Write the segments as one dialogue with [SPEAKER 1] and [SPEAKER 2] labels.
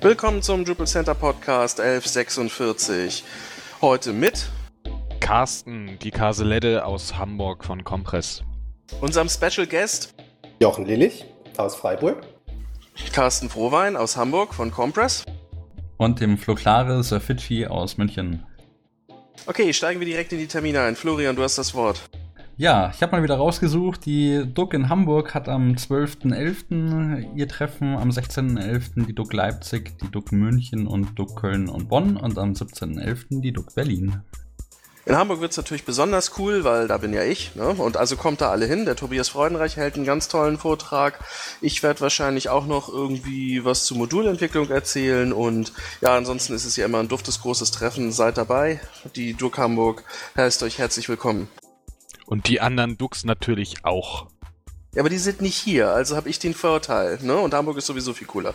[SPEAKER 1] Willkommen zum Drupal Center Podcast 1146. Heute mit
[SPEAKER 2] Carsten, die Kaselette aus Hamburg von Compress.
[SPEAKER 1] Unserem Special Guest
[SPEAKER 3] Jochen Lillich aus Freiburg.
[SPEAKER 1] Carsten Frohwein aus Hamburg von Compress.
[SPEAKER 4] Und dem Floclare Surfici aus München.
[SPEAKER 1] Okay, steigen wir direkt in die Termine ein. Florian, du hast das Wort.
[SPEAKER 4] Ja, ich habe mal wieder rausgesucht, die DUK in Hamburg hat am 12.11. ihr Treffen, am 16.11. die DUK Leipzig, die DUK München und DUK Köln und Bonn und am 17.11. die DUK Berlin.
[SPEAKER 1] In Hamburg wird es natürlich besonders cool, weil da bin ja ich, ne? Und also kommt da alle hin. Der Tobias Freudenreich hält einen ganz tollen Vortrag. Ich werde wahrscheinlich auch noch irgendwie was zur Modulentwicklung erzählen und ja, ansonsten ist es ja immer ein duftes, großes Treffen. Seid dabei. Die DUK Hamburg heißt euch herzlich willkommen.
[SPEAKER 2] Und die anderen DUKs natürlich auch.
[SPEAKER 1] Ja, aber die sind nicht hier, also habe ich den Vorteil, ne? Und Hamburg ist sowieso viel cooler.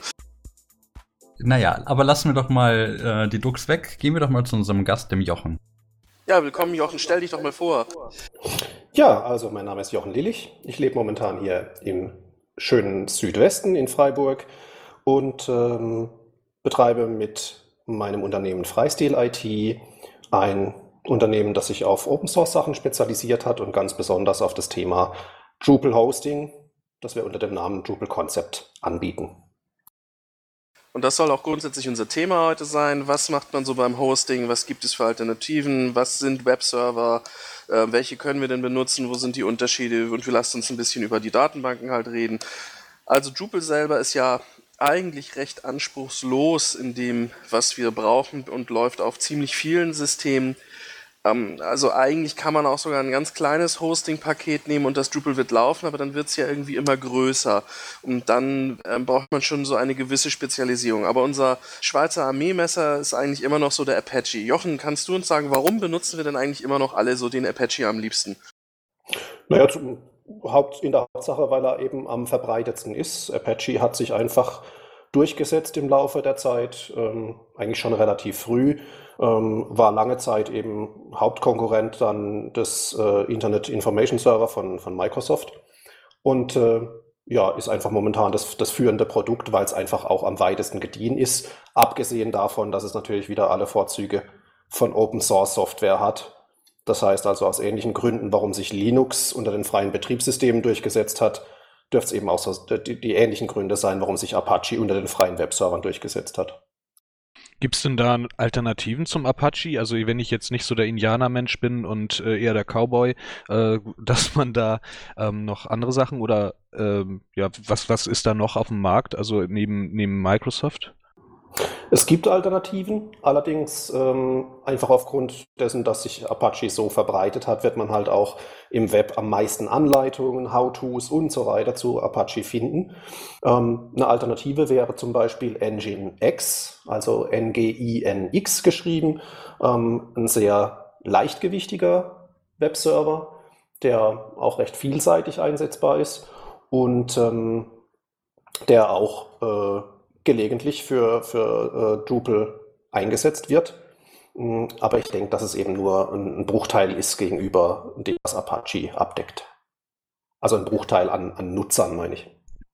[SPEAKER 4] Naja, aber lassen wir doch mal die DUKs weg. Gehen wir doch mal zu unserem Gast, dem Jochen.
[SPEAKER 1] Ja, willkommen Jochen, stell dich doch mal vor.
[SPEAKER 3] Ja, also mein Name ist Jochen Lillich. Ich lebe momentan hier im schönen Südwesten in Freiburg und betreibe mit meinem Unternehmen Freistil IT ein Unternehmen, das sich auf Open-Source-Sachen spezialisiert hat und ganz besonders auf das Thema Drupal Hosting, das wir unter dem Namen Drupal Concept anbieten.
[SPEAKER 1] Und das soll auch grundsätzlich unser Thema heute sein. Was macht man so beim Hosting? Was gibt es für Alternativen? Was sind Webserver? Welche können wir denn benutzen? Wo sind die Unterschiede? Und wir lassen uns ein bisschen über die Datenbanken halt reden. Also Drupal selber ist ja eigentlich recht anspruchslos in dem, was wir brauchen und läuft auf ziemlich vielen Systemen. Also eigentlich kann man auch sogar ein ganz kleines Hosting-Paket nehmen und das Drupal wird laufen, aber dann wird es ja irgendwie immer größer und dann braucht man schon so eine gewisse Spezialisierung. Aber unser Schweizer Armeemesser ist eigentlich immer noch so der Apache. Jochen, kannst du uns sagen, warum benutzen wir denn eigentlich immer noch alle so den Apache am liebsten?
[SPEAKER 3] Naja, in der Hauptsache, weil er eben am verbreitetsten ist. Apache hat sich einfach durchgesetzt im Laufe der Zeit, eigentlich schon relativ früh. War lange Zeit eben Hauptkonkurrent dann des Internet Information Server von Microsoft und ist einfach momentan das führende Produkt, weil es einfach auch am weitesten gediehen ist, abgesehen davon, dass es natürlich wieder alle Vorzüge von Open Source Software hat. Das heißt also aus ähnlichen Gründen, warum sich Linux unter den freien Betriebssystemen durchgesetzt hat, dürfte es eben auch so die ähnlichen Gründe sein, warum sich Apache unter den freien Webservern durchgesetzt hat.
[SPEAKER 2] Gibt es denn da Alternativen zum Apache? Also wenn ich jetzt nicht so der Indianermensch bin und eher der Cowboy, dass man da noch andere Sachen oder was ist da noch auf dem Markt, also neben Microsoft?
[SPEAKER 3] Es gibt Alternativen, allerdings einfach aufgrund dessen, dass sich Apache so verbreitet hat, wird man halt auch im Web am meisten Anleitungen, How-Tos und so weiter zu Apache finden. Eine Alternative wäre zum Beispiel Nginx, also Nginx geschrieben, ein sehr leichtgewichtiger Webserver, der auch recht vielseitig einsetzbar ist und der auch gelegentlich für Drupal eingesetzt wird. Aber ich denke, dass es eben nur ein Bruchteil ist gegenüber dem, was Apache abdeckt. Also ein Bruchteil an Nutzern, meine ich.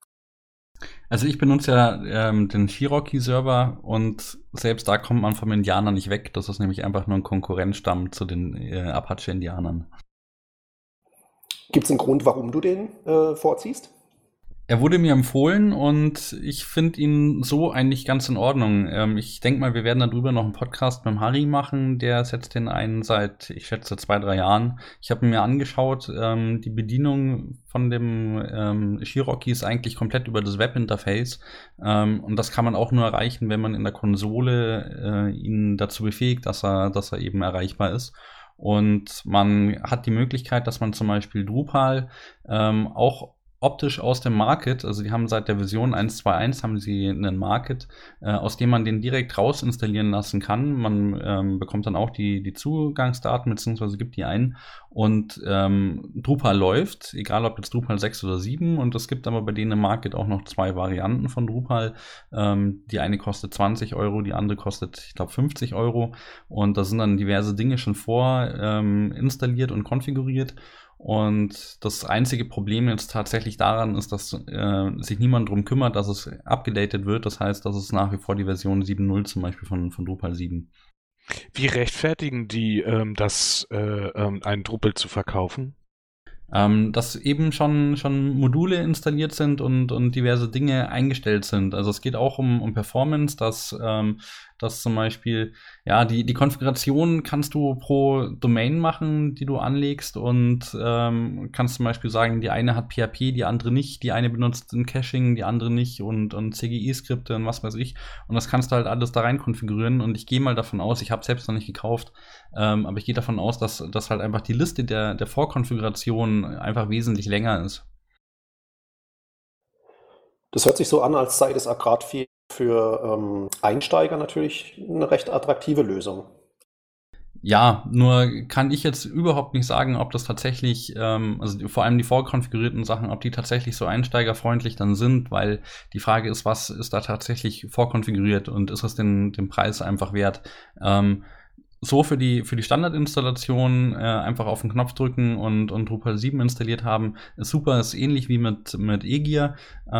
[SPEAKER 4] Also ich benutze ja den Cherokee-Server und selbst da kommt man vom Indianer nicht weg. Das ist nämlich einfach nur ein Konkurrenzstamm zu den Apache-Indianern.
[SPEAKER 3] Gibt es einen Grund, warum du den vorziehst?
[SPEAKER 4] Er wurde mir empfohlen und ich finde ihn so eigentlich ganz in Ordnung. Ich denke mal, wir werden darüber noch einen Podcast mit dem Harry machen. Der setzt den ein seit, ich schätze, 2-3 Jahren. Ich habe mir angeschaut, die Bedienung von dem Cherokee ist eigentlich komplett über das Webinterface. Und das kann man auch nur erreichen, wenn man in der Konsole ihn dazu befähigt, dass er eben erreichbar ist. Und man hat die Möglichkeit, dass man zum Beispiel Drupal auch optisch aus dem Market, also die haben seit der Version 1.2.1 haben sie einen Market, aus dem man den direkt raus installieren lassen kann. Man bekommt dann auch die Zugangsdaten beziehungsweise gibt die ein und Drupal läuft, egal ob jetzt Drupal 6 oder 7 und es gibt aber bei denen im Market auch noch 2 Varianten von Drupal. Die eine kostet 20 Euro, die andere kostet, ich glaube, 50 Euro und da sind dann diverse Dinge schon vor installiert und konfiguriert. Und das einzige Problem jetzt tatsächlich daran ist, dass sich niemand drum kümmert, dass es abgedatet wird. Das heißt, das ist nach wie vor die Version 7.0 zum Beispiel von Drupal 7.
[SPEAKER 2] Wie rechtfertigen die einen Drupal zu verkaufen?
[SPEAKER 4] Dass eben schon Module installiert sind und diverse Dinge eingestellt sind. Also es geht auch um Performance, dass zum Beispiel, ja, die Konfiguration kannst du pro Domain machen, die du anlegst und kannst zum Beispiel sagen, die eine hat PHP, die andere nicht, die eine benutzt ein Caching, die andere nicht und CGI-Skripte und was weiß ich. Und das kannst du halt alles da rein konfigurieren und ich gehe mal davon aus, ich habe selbst noch nicht gekauft, aber ich gehe davon aus, dass halt einfach die Liste der Vorkonfiguration einfach wesentlich länger ist.
[SPEAKER 3] Das hört sich so an, als sei das gerade für Einsteiger natürlich eine recht attraktive Lösung.
[SPEAKER 4] Ja, nur kann ich jetzt überhaupt nicht sagen, ob das tatsächlich, also vor allem die vorkonfigurierten Sachen, ob die tatsächlich so einsteigerfreundlich dann sind, weil die Frage ist, was ist da tatsächlich vorkonfiguriert und ist es den Preis einfach wert? So für die Standardinstallation einfach auf den Knopf drücken und Drupal 7 installiert haben, ist super, ist ähnlich wie mit eGear.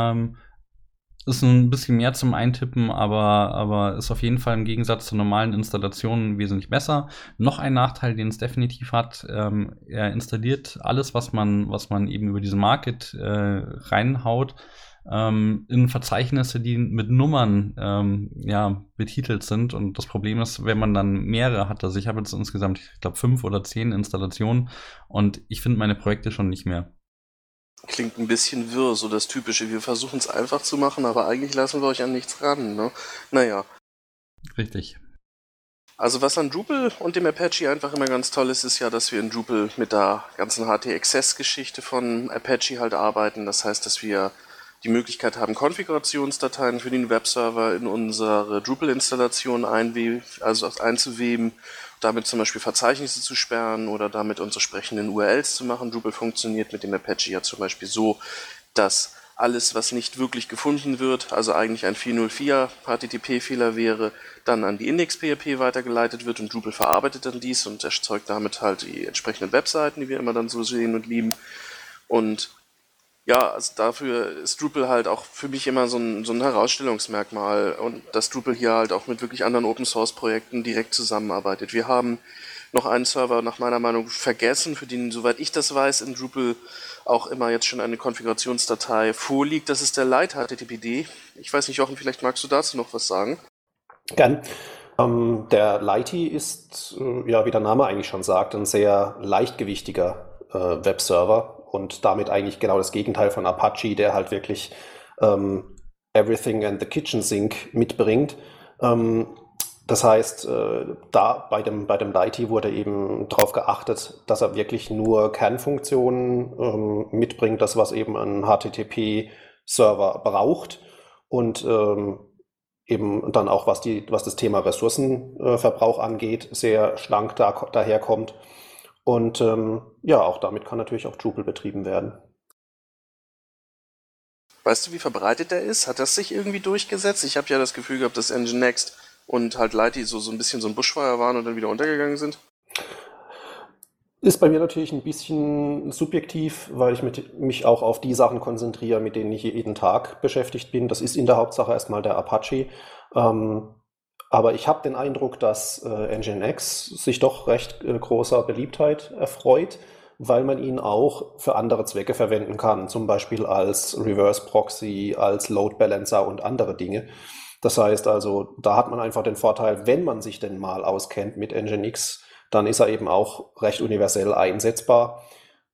[SPEAKER 4] Ist ein bisschen mehr zum Eintippen, aber ist auf jeden Fall im Gegensatz zur normalen Installation wesentlich besser. Noch ein Nachteil, den es definitiv hat, er installiert alles, was man eben über diesen Market reinhaut, in Verzeichnisse, die mit Nummern betitelt sind. Und das Problem ist, wenn man dann mehrere hat, also ich habe jetzt insgesamt, ich glaube, 5 oder 10 Installationen und ich finde meine Projekte schon nicht mehr.
[SPEAKER 1] Klingt ein bisschen wirr, so das Typische. Wir versuchen es einfach zu machen, aber eigentlich lassen wir euch an nichts ran, ne? Naja.
[SPEAKER 4] Richtig.
[SPEAKER 1] Also was an Drupal und dem Apache einfach immer ganz toll ist, ist ja, dass wir in Drupal mit der ganzen HT-Access-Geschichte von Apache halt arbeiten. Das heißt, dass wir die Möglichkeit haben, Konfigurationsdateien für den Webserver in unsere Drupal-Installation einzuweben, damit zum Beispiel Verzeichnisse zu sperren oder damit unsere sprechenden URLs zu machen. Drupal funktioniert mit dem Apache ja zum Beispiel so, dass alles, was nicht wirklich gefunden wird, also eigentlich ein 404 HTTP-Fehler wäre, dann an die Index.php weitergeleitet wird und Drupal verarbeitet dann dies und erzeugt damit halt die entsprechenden Webseiten, die wir immer dann so sehen und lieben. Und ja, also dafür ist Drupal halt auch für mich immer so ein Herausstellungsmerkmal und dass Drupal hier halt auch mit wirklich anderen Open-Source-Projekten direkt zusammenarbeitet. Wir haben noch einen Server nach meiner Meinung vergessen, für den, soweit ich das weiß, in Drupal auch immer jetzt schon eine Konfigurationsdatei vorliegt. Das ist der Lite HTTPD. Ich weiß nicht, Jochen, vielleicht magst du dazu noch was sagen?
[SPEAKER 3] Gern. Der Lite ist, wie der Name eigentlich schon sagt, ein sehr leichtgewichtiger Webserver und damit eigentlich genau das Gegenteil von Apache, der halt wirklich Everything and the Kitchen Sink mitbringt. Das heißt, da bei dem Lite wurde eben darauf geachtet, dass er wirklich nur Kernfunktionen mitbringt, das was eben ein HTTP-Server braucht und eben dann auch, was das Thema Ressourcenverbrauch angeht, sehr schlank daherkommt. Und auch damit kann natürlich auch Drupal betrieben werden.
[SPEAKER 1] Weißt du, wie verbreitet der ist? Hat das sich irgendwie durchgesetzt? Ich habe ja das Gefühl gehabt, dass Nginx und halt Lite so ein bisschen so ein Buschfeuer waren und dann wieder untergegangen sind.
[SPEAKER 3] Ist bei mir natürlich ein bisschen subjektiv, weil ich mich auch auf die Sachen konzentriere, mit denen ich jeden Tag beschäftigt bin. Das ist in der Hauptsache erstmal der Apache. Aber ich habe den Eindruck, dass Nginx sich doch recht großer Beliebtheit erfreut, weil man ihn auch für andere Zwecke verwenden kann, zum Beispiel als Reverse Proxy, als Load Balancer und andere Dinge. Das heißt also, da hat man einfach den Vorteil, wenn man sich denn mal auskennt mit Nginx, dann ist er eben auch recht universell einsetzbar.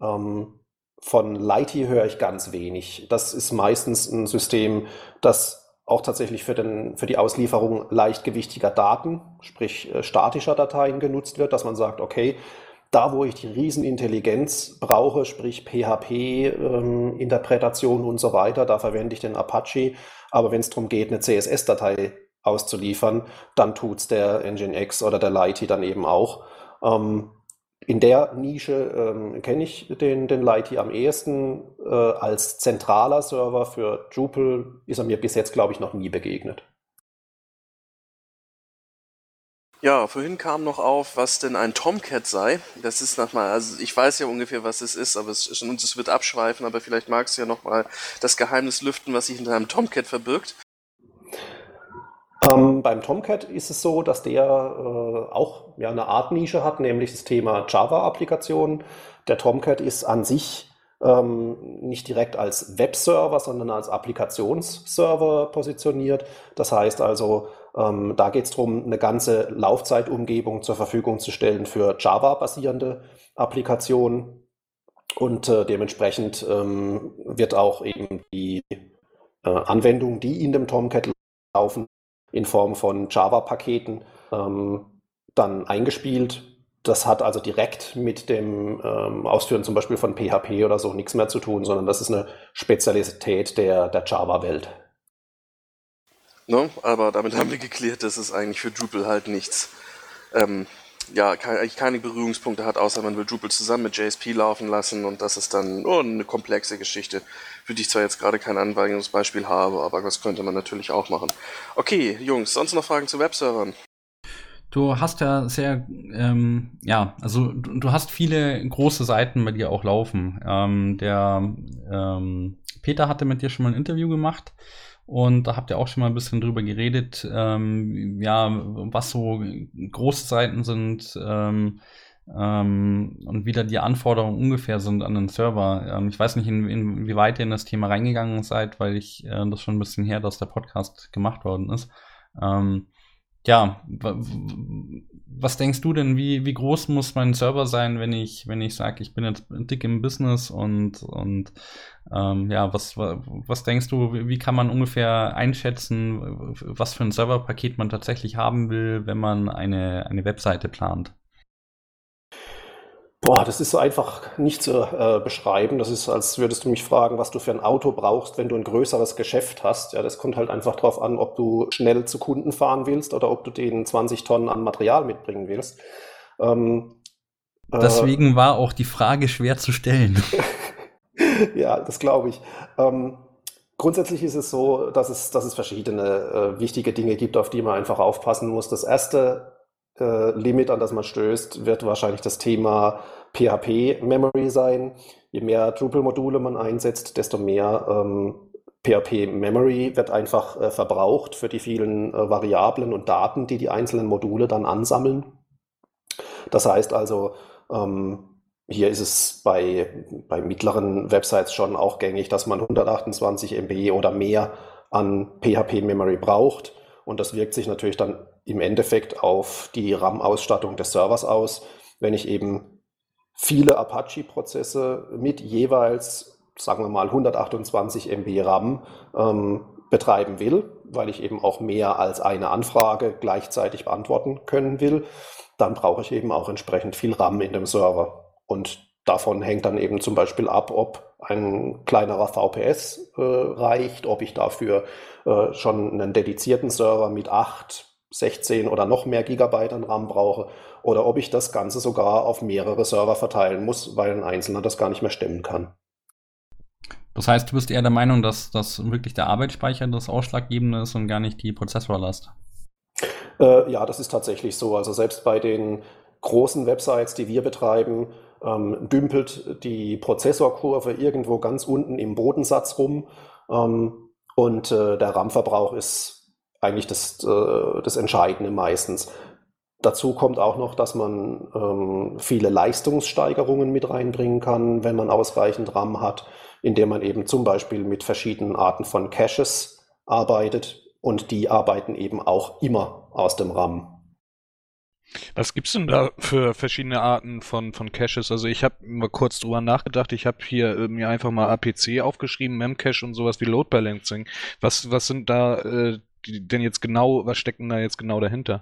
[SPEAKER 3] Von Lite höre ich ganz wenig. Das ist meistens ein System, das auch tatsächlich für die Auslieferung leichtgewichtiger Daten, sprich statischer Dateien genutzt wird, dass man sagt, okay, da wo ich die Riesenintelligenz brauche, sprich PHP-Interpretation und so weiter, da verwende ich den Apache. Aber wenn es darum geht, eine CSS-Datei auszuliefern, dann tut's der Nginx oder der Lite dann eben auch. In der Nische kenne ich den Lite am ehesten. Als zentraler Server für Drupal ist er mir bis jetzt, glaube ich, noch nie begegnet.
[SPEAKER 1] Ja, vorhin kam noch auf, was denn ein Tomcat sei. Das ist nochmal, also ich weiß ja ungefähr, was es ist, aber es wird abschweifen, aber vielleicht magst du ja nochmal das Geheimnis lüften, was sich hinter einem Tomcat verbirgt.
[SPEAKER 3] Beim Tomcat ist es so, dass der auch eine Art Nische hat, nämlich das Thema Java-Applikationen. Der Tomcat ist an sich nicht direkt als Webserver, sondern als Applikationsserver positioniert. Das heißt also, da geht es darum, eine ganze Laufzeitumgebung zur Verfügung zu stellen für Java-basierende Applikationen. Und dementsprechend wird auch eben die Anwendungen, die in dem Tomcat laufen, in Form von Java-Paketen dann eingespielt. Das hat also direkt mit dem Ausführen zum Beispiel von PHP oder so nichts mehr zu tun, sondern das ist eine Spezialität der Java-Welt.
[SPEAKER 1] Ne? Aber damit haben wir geklärt, dass es eigentlich für Drupal halt nichts, eigentlich keine Berührungspunkte hat, außer man will Drupal zusammen mit JSP laufen lassen und das ist dann eine komplexe Geschichte, für die ich zwar jetzt gerade kein Anwendungsbeispiel habe, aber das könnte man natürlich auch machen. Okay, Jungs, sonst noch Fragen zu Webservern?
[SPEAKER 4] Du hast ja sehr, also du hast viele große Seiten bei dir auch laufen. Peter hatte mit dir schon mal ein Interview gemacht und da habt ihr auch schon mal ein bisschen drüber geredet, was so große Seiten sind und wie da die Anforderungen ungefähr sind an den Server. Ich weiß nicht, inwieweit ihr in das Thema reingegangen seid, weil das schon ein bisschen her, dass der Podcast gemacht worden ist. Was denkst du denn, wie groß muss mein Server sein, wenn ich sage, ich bin jetzt dick im Business und was denkst du, wie kann man ungefähr einschätzen, was für ein Serverpaket man tatsächlich haben will, wenn man eine Webseite plant?
[SPEAKER 3] Boah, das ist so einfach nicht zu beschreiben. Das ist, als würdest du mich fragen, was du für ein Auto brauchst, wenn du ein größeres Geschäft hast. Ja, das kommt halt einfach drauf an, ob du schnell zu Kunden fahren willst oder ob du denen 20 Tonnen an Material mitbringen willst.
[SPEAKER 4] Deswegen war auch die Frage schwer zu stellen.
[SPEAKER 3] Ja, das glaube ich. Grundsätzlich ist es so, dass es verschiedene wichtige Dinge gibt, auf die man einfach aufpassen muss. Das erste Limit, an das man stößt, wird wahrscheinlich das Thema PHP-Memory sein. Je mehr Drupal-Module man einsetzt, desto mehr PHP-Memory wird einfach verbraucht für die vielen Variablen und Daten, die die einzelnen Module dann ansammeln. Das heißt also, hier ist es bei mittleren Websites schon auch gängig, dass man 128 MB oder mehr an PHP-Memory braucht. Und das wirkt sich natürlich dann im Endeffekt auf die RAM-Ausstattung des Servers aus. Wenn ich eben viele Apache-Prozesse mit jeweils, sagen wir mal, 128 MB RAM betreiben will, weil ich eben auch mehr als eine Anfrage gleichzeitig beantworten können will, dann brauche ich eben auch entsprechend viel RAM in dem Server. Und davon hängt dann eben zum Beispiel ab, ob ein kleinerer VPS reicht, ob ich dafür schon einen dedizierten Server mit 8, 16 oder noch mehr Gigabyte an RAM brauche oder ob ich das Ganze sogar auf mehrere Server verteilen muss, weil ein einzelner das gar nicht mehr stemmen kann.
[SPEAKER 4] Das heißt, du bist eher der Meinung, dass das wirklich der Arbeitsspeicher das Ausschlaggebende ist und gar nicht die Prozessorlast?
[SPEAKER 3] Ja, das ist tatsächlich so. Also selbst bei den großen Websites, die wir betreiben, dümpelt die Prozessorkurve irgendwo ganz unten im Bodensatz rum. Und der RAM-Verbrauch ist eigentlich das Entscheidende meistens. Dazu kommt auch noch, dass man viele Leistungssteigerungen mit reinbringen kann, wenn man ausreichend RAM hat, indem man eben zum Beispiel mit verschiedenen Arten von Caches arbeitet. Und die arbeiten eben auch immer aus dem RAM.
[SPEAKER 2] Was gibt's denn da für verschiedene Arten von Caches? Also ich habe mal kurz drüber nachgedacht. Ich habe hier mir einfach mal APC aufgeschrieben, Memcache und sowas wie Load Balancing. Was sind da denn jetzt genau, was steckt denn da jetzt genau dahinter?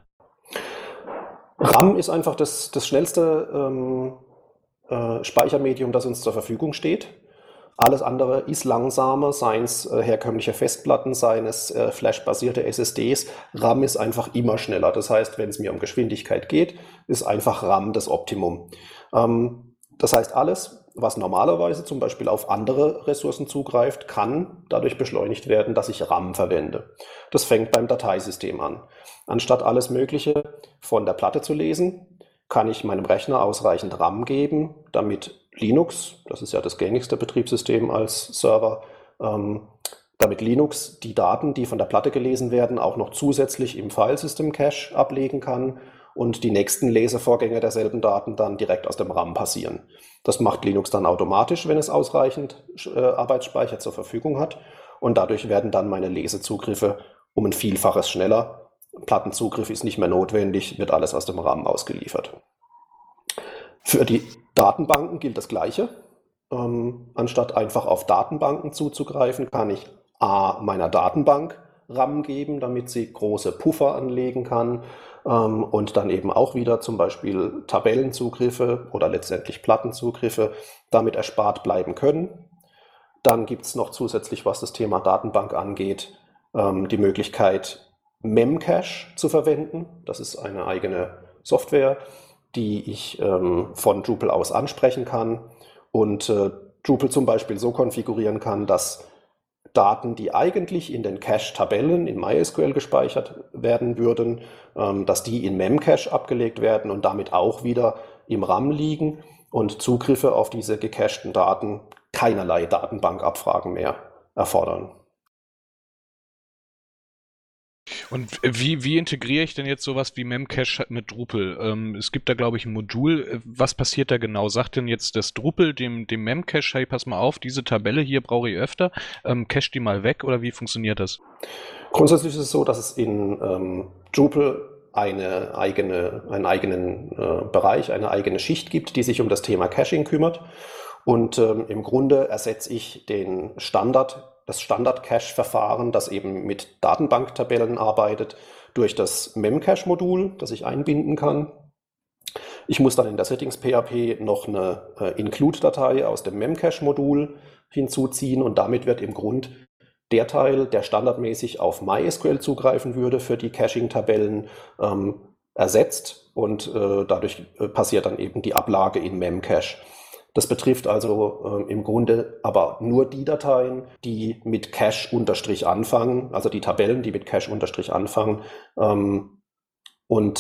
[SPEAKER 3] RAM ist einfach das schnellste Speichermedium, das uns zur Verfügung steht. Alles andere ist langsamer, seien es herkömmliche Festplatten, seien es Flash-basierte SSDs. RAM ist einfach immer schneller. Das heißt, wenn es mir um Geschwindigkeit geht, ist einfach RAM das Optimum. Das heißt, alles, was normalerweise zum Beispiel auf andere Ressourcen zugreift, kann dadurch beschleunigt werden, dass ich RAM verwende. Das fängt beim Dateisystem an. Anstatt alles Mögliche von der Platte zu lesen, kann ich meinem Rechner ausreichend RAM geben, damit Linux, das ist ja das gängigste Betriebssystem als Server, damit Linux die Daten, die von der Platte gelesen werden, auch noch zusätzlich im Filesystem-Cache ablegen kann und die nächsten Lesevorgänge derselben Daten dann direkt aus dem RAM passieren. Das macht Linux dann automatisch, wenn es ausreichend Arbeitsspeicher zur Verfügung hat, und dadurch werden dann meine Lesezugriffe um ein Vielfaches schneller. Plattenzugriff ist nicht mehr notwendig, wird alles aus dem RAM ausgeliefert. Für die Datenbanken gilt das Gleiche. Anstatt einfach auf Datenbanken zuzugreifen, kann ich meiner Datenbank RAM geben, damit sie große Puffer anlegen kann und dann eben auch wieder zum Beispiel Tabellenzugriffe oder letztendlich Plattenzugriffe damit erspart bleiben können. Dann gibt es noch zusätzlich, was das Thema Datenbank angeht, die Möglichkeit, Memcache zu verwenden. Das ist eine eigene Software, die ich von Drupal aus ansprechen kann und Drupal zum Beispiel so konfigurieren kann, dass Daten, die eigentlich in den Cache-Tabellen in MySQL gespeichert werden würden, dass die in Memcache abgelegt werden und damit auch wieder im RAM liegen und Zugriffe auf diese gecachten Daten keinerlei Datenbankabfragen mehr erfordern.
[SPEAKER 2] Und wie integriere ich denn jetzt sowas wie Memcache mit Drupal? Es gibt da, glaube ich, ein Modul. Was passiert da genau? Sagt denn jetzt das Drupal dem Memcache, hey, pass mal auf, diese Tabelle hier brauche ich öfter, cache die mal weg, oder wie funktioniert das?
[SPEAKER 3] Grundsätzlich ist es so, dass es in Drupal einen eigenen Bereich, eine eigene Schicht gibt, die sich um das Thema Caching kümmert. Und im Grunde ersetze ich das Standard-Cache-Verfahren, das eben mit Datenbanktabellen arbeitet, durch das Memcache-Modul, das ich einbinden kann. Ich muss dann in der Settings-PHP noch eine Include-Datei aus dem Memcache-Modul hinzuziehen, und damit wird im Grund der Teil, der standardmäßig auf MySQL zugreifen würde für die Caching-Tabellen, ersetzt, und dadurch passiert dann eben die Ablage in Memcache. Das betrifft also im Grunde aber nur die Dateien, die mit Cache- anfangen, also die Tabellen, die mit Cache- anfangen, und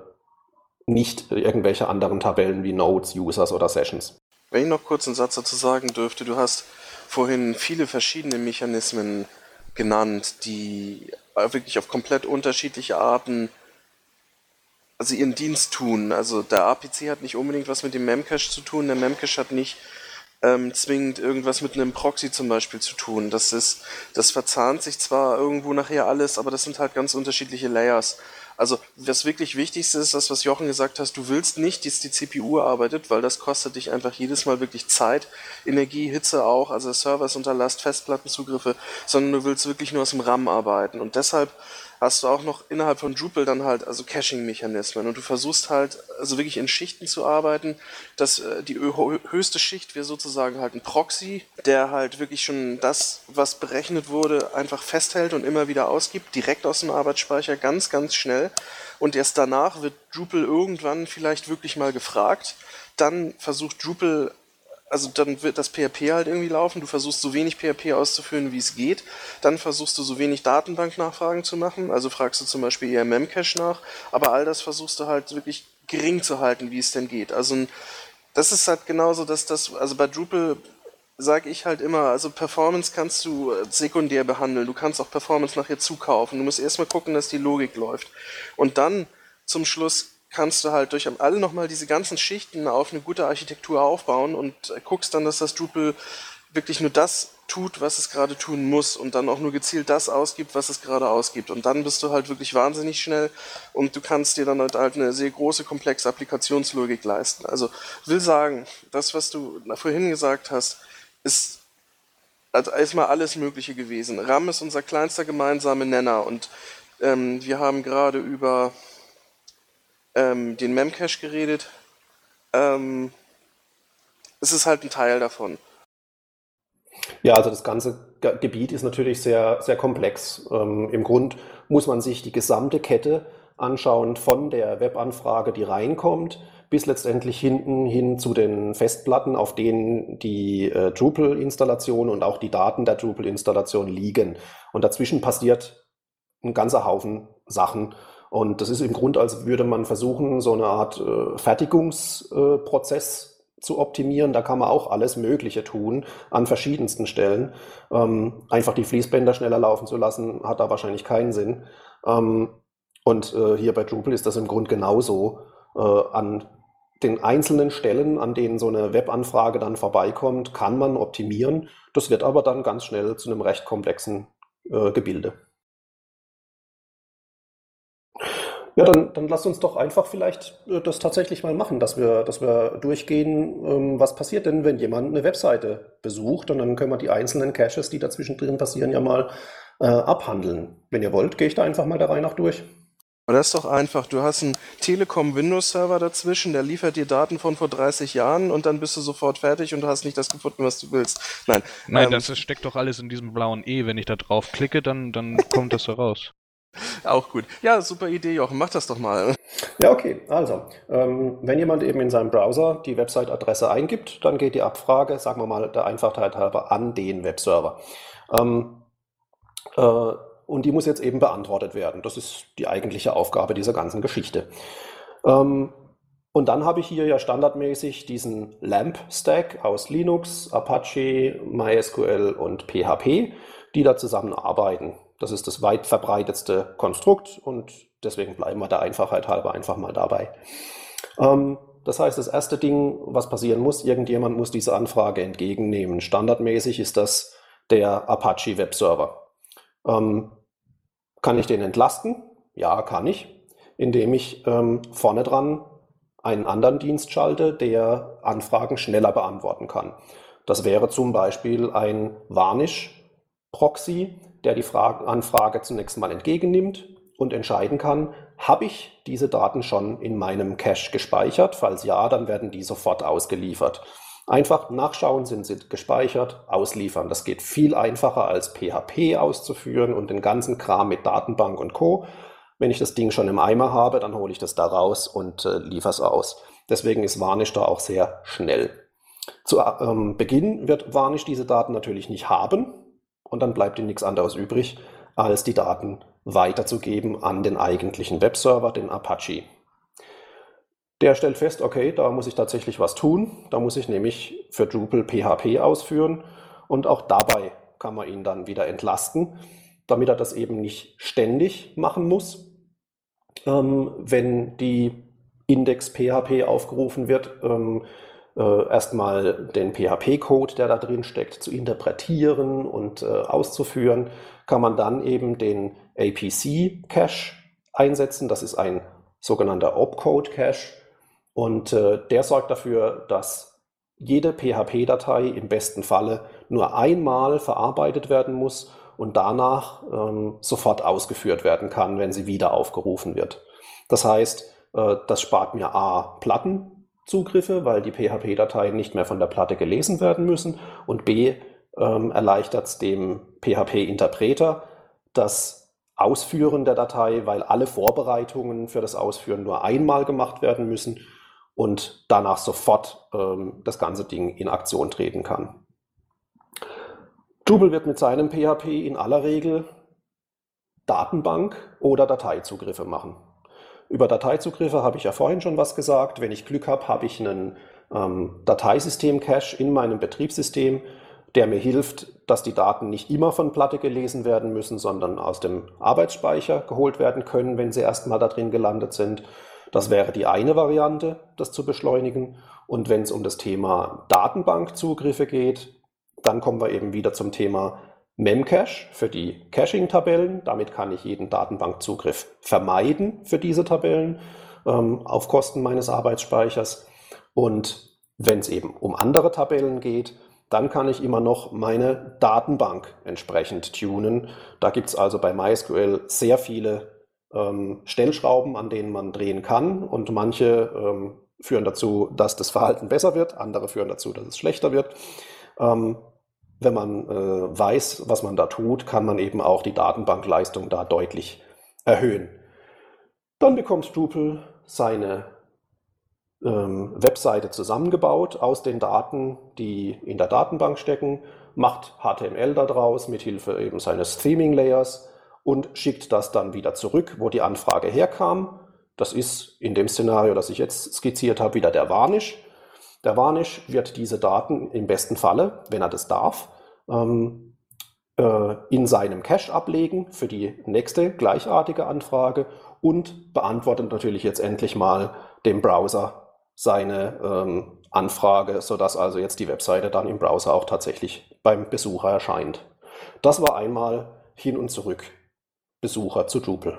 [SPEAKER 3] nicht irgendwelche anderen Tabellen wie Nodes, Users oder Sessions.
[SPEAKER 1] Wenn ich noch kurz einen Satz dazu sagen dürfte, du hast vorhin viele verschiedene Mechanismen genannt, die wirklich auf komplett unterschiedliche Arten ihren Dienst tun. Also der APC hat nicht unbedingt was mit dem Memcache zu tun, der Memcache hat nicht zwingend irgendwas mit einem Proxy zum Beispiel zu tun. Das verzahnt sich zwar irgendwo nachher alles, aber das sind halt ganz unterschiedliche Layers. Also das wirklich Wichtigste ist das, was Jochen gesagt hat, du willst nicht, dass die CPU arbeitet, weil das kostet dich einfach jedes Mal wirklich Zeit, Energie, Hitze auch, also der Server ist unter Last, Festplattenzugriffe, sondern du willst wirklich nur aus dem RAM arbeiten, und deshalb hast du auch noch innerhalb von Drupal dann halt also Caching-Mechanismen, und du versuchst halt also wirklich in Schichten zu arbeiten, dass die höchste Schicht wäre sozusagen halt ein Proxy, der halt wirklich schon das, was berechnet wurde, einfach festhält und immer wieder ausgibt, direkt aus dem Arbeitsspeicher, ganz, ganz schnell, und erst danach wird Drupal irgendwann vielleicht wirklich mal gefragt, dann versucht Drupal, also dann wird das PHP halt irgendwie laufen, du versuchst so wenig PHP auszuführen, wie es geht, dann versuchst du so wenig Datenbanknachfragen zu machen, also fragst du zum Beispiel eher Memcache nach, aber all das versuchst du halt wirklich gering zu halten, wie es denn geht. Also das ist halt genauso, also bei Drupal sage ich halt immer, also Performance kannst du sekundär behandeln, du kannst auch Performance nachher zukaufen, du musst erstmal gucken, dass die Logik läuft. Und dann zum Schluss kannst du halt durch alle nochmal diese ganzen Schichten auf eine gute Architektur aufbauen und guckst dann, dass das Drupal wirklich nur das tut, was es gerade tun muss, und dann auch nur gezielt das ausgibt, was es gerade ausgibt. Und dann bist du halt wirklich wahnsinnig schnell, und du kannst dir dann halt eine sehr große, komplexe Applikationslogik leisten. Also will sagen, das, was du vorhin gesagt hast, ist also erstmal alles Mögliche gewesen. RAM ist unser kleinster gemeinsamer Nenner, und wir haben gerade über den Memcache geredet. Es ist halt ein Teil davon.
[SPEAKER 3] Ja, also das ganze Gebiet ist natürlich sehr, sehr komplex. Im Grund muss man sich die gesamte Kette anschauen, von der Webanfrage, die reinkommt, bis letztendlich hinten hin zu den Festplatten, auf denen die Drupal-Installation und auch die Daten der Drupal-Installation liegen. Und dazwischen passiert ein ganzer Haufen Sachen. Und das ist im Grunde, als würde man versuchen, so eine Art Fertigungsprozess zu optimieren. Da kann man auch alles Mögliche tun an verschiedensten Stellen. Einfach die Fließbänder schneller laufen zu lassen, hat da wahrscheinlich keinen Sinn. Und hier bei Drupal ist das im Grunde genauso. An den einzelnen Stellen, an denen so eine Webanfrage dann vorbeikommt, kann man optimieren. Das wird aber dann ganz schnell zu einem recht komplexen Gebilde. Ja, dann lasst uns doch einfach vielleicht das tatsächlich mal machen, dass wir durchgehen, was passiert denn, wenn jemand eine Webseite besucht, und dann können wir die einzelnen Caches, die dazwischen drin passieren, ja mal abhandeln. Wenn ihr wollt, gehe ich da einfach mal der Reihe nach durch.
[SPEAKER 1] Aber das ist doch einfach. Du hast einen Telekom-Windows-Server dazwischen, der liefert dir Daten von vor 30 Jahren und dann bist du sofort fertig und du hast nicht das gefunden, was du willst.
[SPEAKER 2] Nein, das steckt doch alles in diesem blauen E. Wenn ich da drauf klicke, dann kommt das so raus.
[SPEAKER 1] Auch gut. Ja, super Idee, Jochen. Mach das doch mal.
[SPEAKER 3] Ja, okay. Also, wenn jemand eben in seinem Browser die Website-Adresse eingibt, dann geht die Abfrage, sagen wir mal, der Einfachheit halber an den Webserver. Und die muss jetzt eben beantwortet werden. Das ist die eigentliche Aufgabe dieser ganzen Geschichte. Und dann habe ich hier ja standardmäßig diesen LAMP-Stack aus Linux, Apache, MySQL und PHP, die da zusammenarbeiten. Das ist das weit verbreitetste Konstrukt und deswegen bleiben wir der Einfachheit halber einfach mal dabei. Das heißt, das erste Ding, was passieren muss, irgendjemand muss diese Anfrage entgegennehmen. Standardmäßig ist das der Apache Webserver. Kann ich den entlasten? Ja, kann ich, indem ich vorne dran einen anderen Dienst schalte, der Anfragen schneller beantworten kann. Das wäre zum Beispiel ein Varnish-Proxy, der die Anfrage zunächst mal entgegennimmt und entscheiden kann, habe ich diese Daten schon in meinem Cache gespeichert? Falls ja, dann werden die sofort ausgeliefert. Einfach nachschauen, sind sie gespeichert, ausliefern. Das geht viel einfacher als PHP auszuführen und den ganzen Kram mit Datenbank und Co. Wenn ich das Ding schon im Eimer habe, dann hole ich das da raus und liefere es aus. Deswegen ist Varnish da auch sehr schnell. Zu Beginn wird Varnish diese Daten natürlich nicht haben. Und dann bleibt ihm nichts anderes übrig, als die Daten weiterzugeben an den eigentlichen Webserver, den Apache. Der stellt fest, okay, da muss ich tatsächlich was tun. Da muss ich nämlich für Drupal PHP ausführen. Und auch dabei kann man ihn dann wieder entlasten, damit er das eben nicht ständig machen muss. Wenn die Index PHP aufgerufen wird, erstmal den PHP-Code, der da drin steckt, zu interpretieren und auszuführen, kann man dann eben den APC-Cache einsetzen. Das ist ein sogenannter Opcode-Cache und der sorgt dafür, dass jede PHP-Datei im besten Falle nur einmal verarbeitet werden muss und danach sofort ausgeführt werden kann, wenn sie wieder aufgerufen wird. Das heißt, das spart mir A, Plattenzugriffe, weil die PHP-Dateien nicht mehr von der Platte gelesen werden müssen, und B, erleichtert es dem PHP-Interpreter das Ausführen der Datei, weil alle Vorbereitungen für das Ausführen nur einmal gemacht werden müssen und danach sofort das ganze Ding in Aktion treten kann. Drupal wird mit seinem PHP in aller Regel Datenbank- oder Dateizugriffe machen. Über Dateizugriffe habe ich ja vorhin schon was gesagt. Wenn ich Glück habe, habe ich einen Dateisystem-Cache in meinem Betriebssystem, der mir hilft, dass die Daten nicht immer von Platte gelesen werden müssen, sondern aus dem Arbeitsspeicher geholt werden können, wenn sie erstmal da drin gelandet sind. Das wäre die eine Variante, das zu beschleunigen. Und wenn es um das Thema Datenbankzugriffe geht, dann kommen wir eben wieder zum Thema Memcache für die Caching-Tabellen. Damit kann ich jeden Datenbankzugriff vermeiden für diese Tabellen auf Kosten meines Arbeitsspeichers. Und wenn es eben um andere Tabellen geht, dann kann ich immer noch meine Datenbank entsprechend tunen. Da gibt es also bei MySQL sehr viele Stellschrauben, an denen man drehen kann, und manche führen dazu, dass das Verhalten besser wird, andere führen dazu, dass es schlechter wird. Wenn man weiß, was man da tut, kann man eben auch die Datenbankleistung da deutlich erhöhen. Dann bekommt Drupal seine Webseite zusammengebaut aus den Daten, die in der Datenbank stecken, macht HTML daraus mithilfe eben seines Theming-Layers und schickt das dann wieder zurück, wo die Anfrage herkam. Das ist in dem Szenario, das ich jetzt skizziert habe, wieder der Varnish. Der Varnish wird diese Daten im besten Falle, wenn er das darf, in seinem Cache ablegen für die nächste gleichartige Anfrage und beantwortet natürlich jetzt endlich mal dem Browser seine Anfrage, sodass also jetzt die Webseite dann im Browser auch tatsächlich beim Besucher erscheint. Das war einmal hin und zurück Besucher zu Drupal.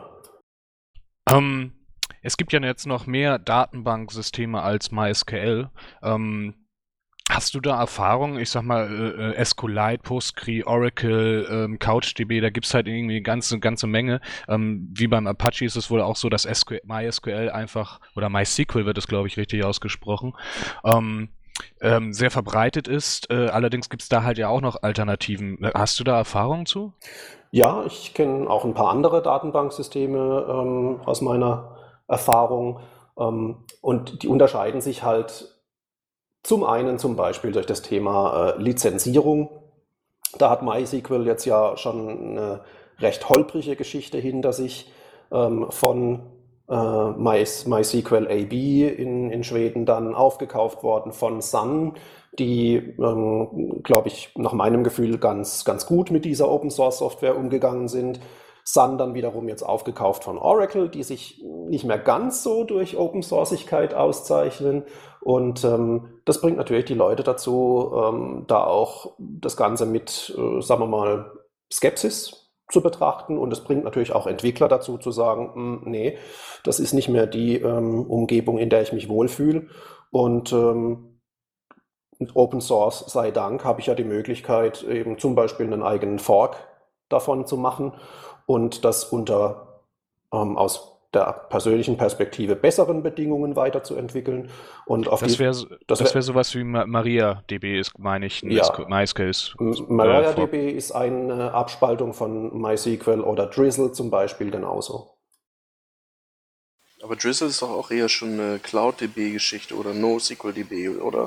[SPEAKER 2] Es gibt ja jetzt noch mehr Datenbanksysteme als MySQL. Hast du da Erfahrung? Ich sag mal, SQLite, Postgre, Oracle, CouchDB, da gibt's halt irgendwie eine ganze Menge. Wie beim Apache ist es wohl auch so, dass MySQL einfach, oder MySQL wird es, glaube ich, richtig ausgesprochen, sehr verbreitet ist. Allerdings gibt's da halt ja auch noch Alternativen. Hast du da Erfahrung zu?
[SPEAKER 3] Ja, ich kenne auch ein paar andere Datenbanksysteme aus meiner Erfahrung und die unterscheiden sich halt zum einen zum Beispiel durch das Thema Lizenzierung. Da hat MySQL jetzt ja schon eine recht holprige Geschichte hinter sich von MySQL AB in Schweden dann aufgekauft worden von Sun, die, glaube ich, nach meinem Gefühl ganz gut mit dieser Open-Source-Software umgegangen sind. Sun dann wiederum jetzt aufgekauft von Oracle, die sich nicht mehr ganz so durch Open-Sourcigkeit auszeichnen. Und das bringt natürlich die Leute dazu, da auch das Ganze mit, sagen wir mal, Skepsis zu betrachten. Und es bringt natürlich auch Entwickler dazu zu sagen, nee, das ist nicht mehr die Umgebung, in der ich mich wohlfühle. Und Open Source sei Dank habe ich ja die Möglichkeit, eben zum Beispiel einen eigenen Fork davon zu machen und das unter aus der persönlichen Perspektive besseren Bedingungen weiterzuentwickeln. Und auf
[SPEAKER 2] das wäre sowas wie MariaDB ist, meine ich,
[SPEAKER 3] ja,
[SPEAKER 2] MySQL ist.
[SPEAKER 3] MariaDB ist eine Abspaltung von MySQL oder Drizzle zum Beispiel genauso.
[SPEAKER 1] Aber Drizzle ist doch auch eher schon eine CloudDB-Geschichte oder NoSQLDB, oder?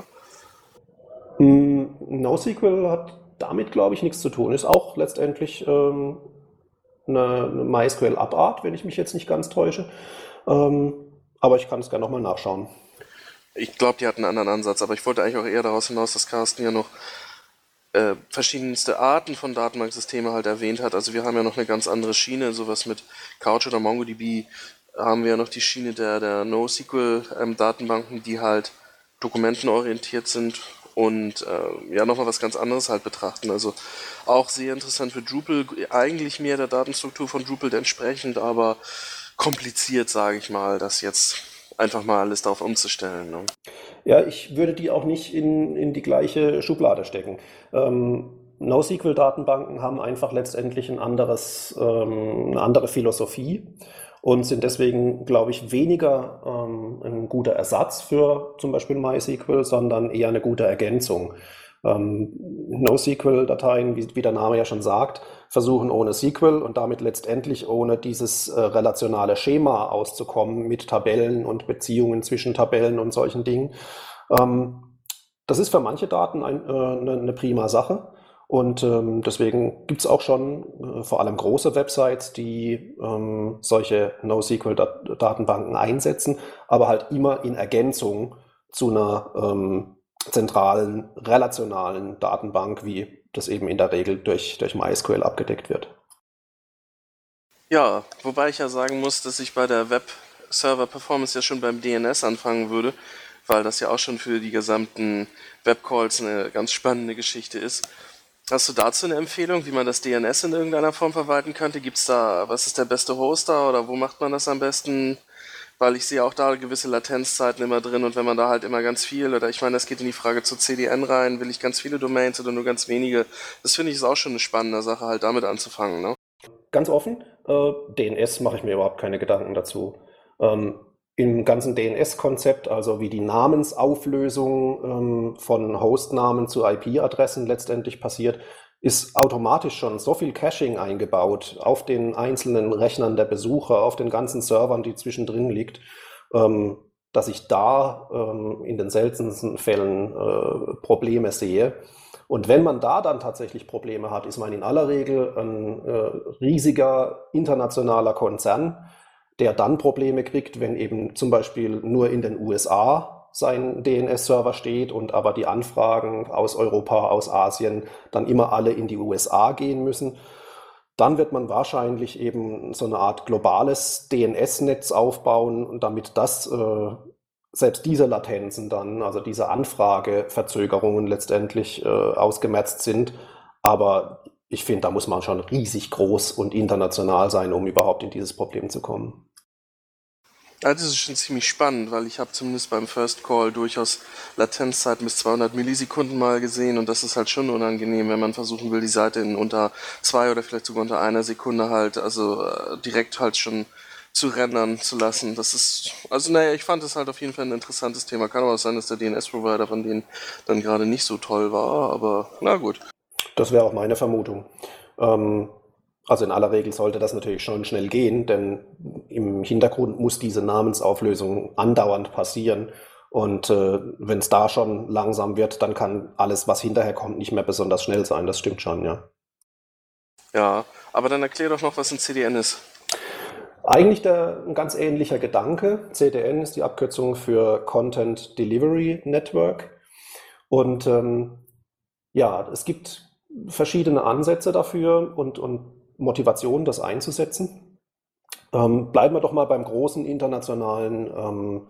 [SPEAKER 3] NoSQL hat damit, glaube ich, nichts zu tun. Ist auch letztendlich eine MySQL-Abart, wenn ich mich jetzt nicht ganz täusche. Aber ich kann es gerne nochmal nachschauen.
[SPEAKER 1] Ich glaube, die hatten einen anderen Ansatz, aber ich wollte eigentlich auch eher daraus hinaus, dass Carsten ja noch verschiedenste Arten von Datenbanksystemen halt erwähnt hat. Also wir haben ja noch eine ganz andere Schiene, sowas mit Couch oder MongoDB haben wir ja noch die Schiene der NoSQL-Datenbanken, die halt dokumentenorientiert sind und ja nochmal was ganz anderes halt betrachten. Also auch sehr interessant für Drupal, eigentlich mehr der Datenstruktur von Drupal entsprechend, aber kompliziert, sage ich mal, das jetzt einfach mal alles darauf umzustellen. Ne?
[SPEAKER 3] Ja, ich würde die auch nicht in die gleiche Schublade stecken. NoSQL-Datenbanken haben einfach letztendlich eine andere Philosophie und sind deswegen, glaube ich, weniger ein guter Ersatz für zum Beispiel MySQL, sondern eher eine gute Ergänzung. NoSQL-Dateien, wie der Name ja schon sagt, versuchen ohne SQL und damit letztendlich ohne dieses relationale Schema auszukommen mit Tabellen und Beziehungen zwischen Tabellen und solchen Dingen. Das ist für manche Daten eine prima Sache. Und deswegen gibt es auch schon vor allem große Websites, die solche NoSQL-Datenbanken einsetzen, aber halt immer in Ergänzung zu einer zentralen, relationalen Datenbank, wie das eben in der Regel durch MySQL abgedeckt wird.
[SPEAKER 1] Ja, wobei ich ja sagen muss, dass ich bei der Web-Server-Performance ja schon beim DNS anfangen würde, weil das ja auch schon für die gesamten Webcalls eine ganz spannende Geschichte ist. Hast du dazu eine Empfehlung, wie man das DNS in irgendeiner Form verwalten könnte? Gibt's da, was ist der beste Hoster oder wo macht man das am besten? Weil ich sehe auch da gewisse Latenzzeiten immer drin und wenn man da halt immer ganz viel, oder ich meine, das geht in die Frage zur CDN rein, will ich ganz viele Domains oder nur ganz wenige? Das finde ich ist auch schon eine spannende Sache, halt damit anzufangen, ne?
[SPEAKER 3] Ganz offen, DNS mache ich mir überhaupt keine Gedanken dazu. Im ganzen DNS-Konzept, also wie die Namensauflösung von Hostnamen zu IP-Adressen letztendlich passiert, ist automatisch schon so viel Caching eingebaut auf den einzelnen Rechnern der Besucher, auf den ganzen Servern, die zwischendrin liegt, dass ich da in den seltensten Fällen Probleme sehe. Und wenn man da dann tatsächlich Probleme hat, ist man in aller Regel ein riesiger internationaler Konzern, der dann Probleme kriegt, wenn eben zum Beispiel nur in den USA sein DNS-Server steht und aber die Anfragen aus Europa, aus Asien dann immer alle in die USA gehen müssen. Dann wird man wahrscheinlich eben so eine Art globales DNS-Netz aufbauen, und damit das selbst diese Latenzen dann, also diese Anfrageverzögerungen letztendlich ausgemerzt sind. Aber ich finde, da muss man schon riesig groß und international sein, um überhaupt in dieses Problem zu kommen.
[SPEAKER 1] Ja, das ist schon ziemlich spannend, weil ich habe zumindest beim First Call durchaus Latenzzeiten bis 200 Millisekunden mal gesehen, und das ist halt schon unangenehm, wenn man versuchen will, die Seite in unter 2 oder vielleicht sogar unter 1 Sekunde halt, also direkt halt schon zu rendern zu lassen. Das ist, also naja, ich fand es halt auf jeden Fall ein interessantes Thema. Kann aber auch sein, dass der DNS-Provider von denen dann gerade nicht so toll war, aber na gut.
[SPEAKER 3] Das wäre auch meine Vermutung. Also in aller Regel sollte das natürlich schon schnell gehen, denn im Hintergrund muss diese Namensauflösung andauernd passieren. Und wenn es da schon langsam wird, dann kann alles, was hinterher kommt, nicht mehr besonders schnell sein. Das stimmt schon, ja.
[SPEAKER 1] Ja, aber dann erklär doch noch, was ein CDN ist.
[SPEAKER 3] Eigentlich ein ganz ähnlicher Gedanke. CDN ist die Abkürzung für Content Delivery Network. Und ja, es gibt verschiedene Ansätze dafür und Motivation, das einzusetzen. Bleiben wir doch mal beim großen internationalen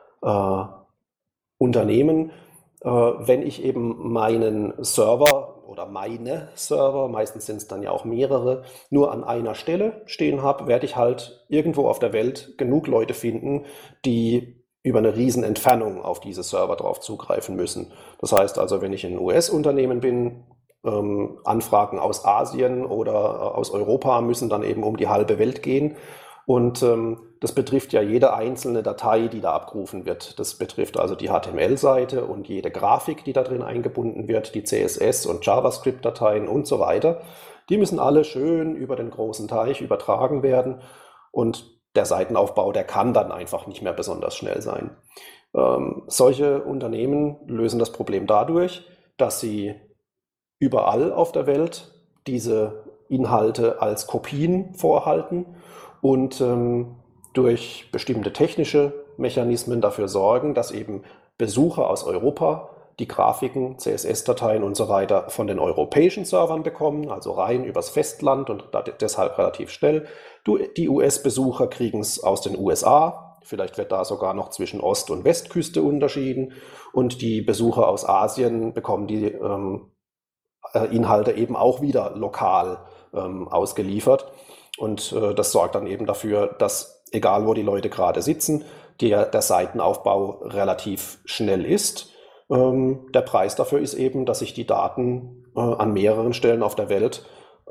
[SPEAKER 3] Unternehmen. Wenn ich eben meinen Server oder meine Server, meistens sind es dann ja auch mehrere, nur an einer Stelle stehen habe, werde ich halt irgendwo auf der Welt genug Leute finden, die über eine riesen Entfernung auf diese Server drauf zugreifen müssen. Das heißt also, wenn ich ein US-Unternehmen bin, Anfragen aus Asien oder aus Europa müssen dann eben um die halbe Welt gehen. Und das betrifft ja jede einzelne Datei, die da abgerufen wird. Das betrifft also die HTML-Seite und jede Grafik, die da drin eingebunden wird, die CSS- und JavaScript-Dateien und so weiter. Die müssen alle schön über den großen Teich übertragen werden. Und der Seitenaufbau, der kann dann einfach nicht mehr besonders schnell sein. Solche Unternehmen lösen das Problem dadurch, dass sie überall auf der Welt diese Inhalte als Kopien vorhalten und durch bestimmte technische Mechanismen dafür sorgen, dass eben Besucher aus Europa die Grafiken, CSS-Dateien und so weiter von den europäischen Servern bekommen, also rein übers Festland und deshalb relativ schnell. Die US-Besucher kriegen es aus den USA, vielleicht wird da sogar noch zwischen Ost- und Westküste unterschieden, und die Besucher aus Asien bekommen die Inhalte eben auch wieder lokal ausgeliefert. Und das sorgt dann eben dafür, dass, egal wo die Leute gerade sitzen, der Seitenaufbau relativ schnell ist. Der Preis dafür ist eben, dass ich die Daten an mehreren Stellen auf der Welt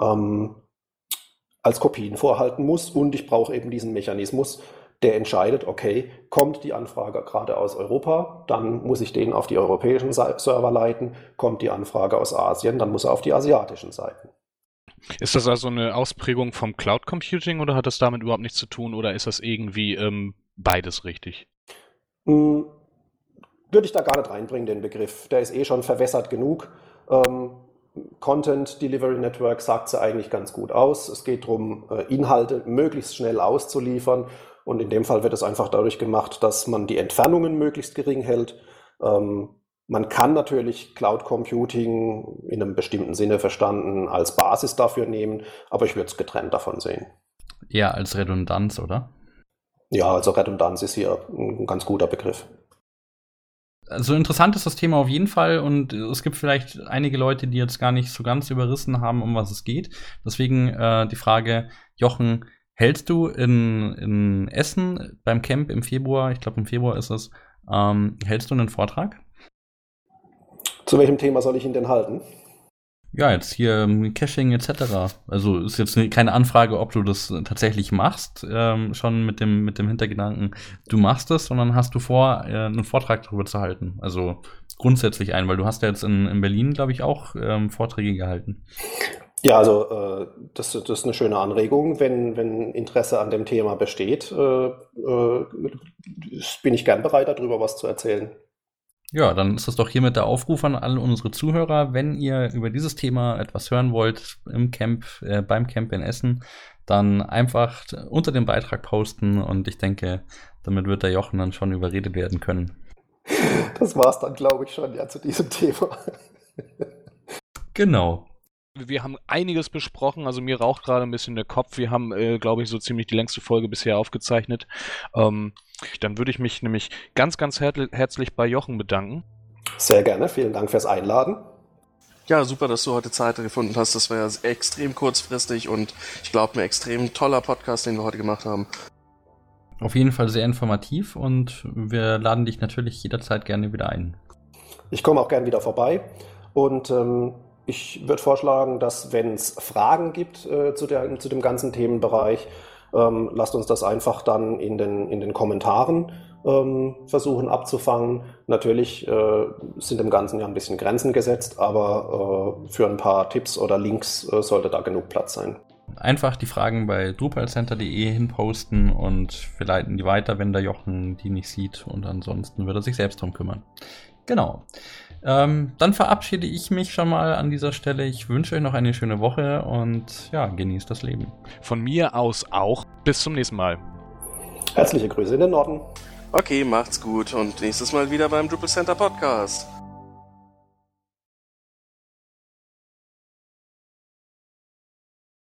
[SPEAKER 3] als Kopien vorhalten muss, und ich brauche eben diesen Mechanismus, der entscheidet, okay, kommt die Anfrage gerade aus Europa, dann muss ich den auf die europäischen Server leiten, kommt die Anfrage aus Asien, dann muss er auf die asiatischen Seiten.
[SPEAKER 2] Ist das also eine Ausprägung vom Cloud Computing oder hat das damit überhaupt nichts zu tun, oder ist das irgendwie beides richtig?
[SPEAKER 3] Würde ich da gar nicht reinbringen, den Begriff. Der ist eh schon verwässert genug. Content Delivery Network sagt es eigentlich ganz gut aus. Es geht darum, Inhalte möglichst schnell auszuliefern. Und in dem Fall wird es einfach dadurch gemacht, dass man die Entfernungen möglichst gering hält. Man kann natürlich Cloud Computing in einem bestimmten Sinne verstanden als Basis dafür nehmen, aber ich würde es getrennt davon sehen.
[SPEAKER 4] Eher als Redundanz, oder?
[SPEAKER 3] Ja, also Redundanz ist hier ein ganz guter Begriff.
[SPEAKER 4] Also interessant ist das Thema auf jeden Fall, und es gibt vielleicht einige Leute, die jetzt gar nicht so ganz überrissen haben, um was es geht. Deswegen die Frage, Jochen, hältst du in Essen beim Camp im Februar, ich glaube im Februar ist es, hältst du einen Vortrag?
[SPEAKER 3] Zu welchem Thema soll ich ihn denn halten?
[SPEAKER 4] Ja, jetzt hier Caching etc. Also ist jetzt keine Anfrage, ob du das tatsächlich machst, schon mit dem Hintergedanken, du machst es, sondern hast du vor, einen Vortrag darüber zu halten. Also grundsätzlich weil du hast ja jetzt in Berlin, glaube ich, auch Vorträge gehalten.
[SPEAKER 3] Ja, also das ist eine schöne Anregung. Wenn Interesse an dem Thema besteht, bin ich gern bereit, darüber was zu erzählen.
[SPEAKER 4] Ja, dann ist das doch hiermit der Aufruf an alle unsere Zuhörer. Wenn ihr über dieses Thema etwas hören wollt im Camp, beim Camp in Essen, dann einfach unter dem Beitrag posten und ich denke, damit wird der Jochen dann schon überredet werden können.
[SPEAKER 3] Das war's dann, glaube ich, schon ja zu diesem Thema.
[SPEAKER 4] Genau.
[SPEAKER 2] Wir haben einiges besprochen, also mir raucht gerade ein bisschen der Kopf. Wir haben, glaube ich, so ziemlich die längste Folge bisher aufgezeichnet. Dann würde ich mich nämlich ganz, ganz herzlich bei Jochen bedanken.
[SPEAKER 3] Sehr gerne, vielen Dank fürs Einladen.
[SPEAKER 1] Ja, super, dass du heute Zeit gefunden hast. Das war ja extrem kurzfristig und ich glaube, ein extrem toller Podcast, den wir heute gemacht haben.
[SPEAKER 4] Auf jeden Fall sehr informativ und wir laden dich natürlich jederzeit gerne wieder ein.
[SPEAKER 3] Ich komme auch gerne wieder vorbei und ich würde vorschlagen, dass wenn es Fragen gibt zu dem ganzen Themenbereich, lasst uns das einfach dann in den Kommentaren versuchen abzufangen. Natürlich sind dem Ganzen ja ein bisschen Grenzen gesetzt, aber für ein paar Tipps oder Links sollte da genug Platz sein.
[SPEAKER 4] Einfach die Fragen bei drupalcenter.de hinposten und wir leiten die weiter, wenn der Jochen die nicht sieht und ansonsten wird er sich selbst drum kümmern. Genau. Dann verabschiede ich mich schon mal an dieser Stelle. Ich wünsche euch noch eine schöne Woche und ja, genießt das Leben.
[SPEAKER 2] Von mir aus auch. Bis zum nächsten Mal.
[SPEAKER 3] Herzliche Grüße in den Norden.
[SPEAKER 1] Okay, macht's gut und nächstes Mal wieder beim Drupal Center Podcast.